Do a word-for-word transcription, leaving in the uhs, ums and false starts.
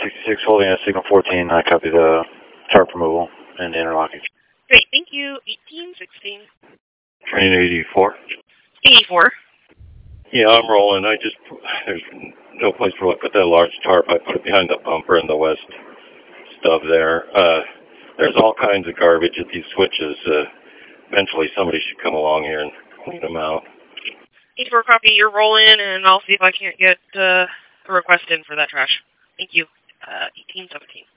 sixty-six holding at signal fourteen. I copy the tarp removal and interlocking. Great, thank you. eighteen sixteen. Train eighty-four. eighty-four. Yeah, I'm rolling. I just, there's no place for I put that large tarp. I put it behind the bumper in the west stub there. Uh, there's all kinds of garbage at these switches. Uh, eventually somebody should come along here and clean them out. eighty-four copy, you're rolling, and I'll see if I can't get uh, a request in for that trash. Thank you. Uh, eighteen seventeen.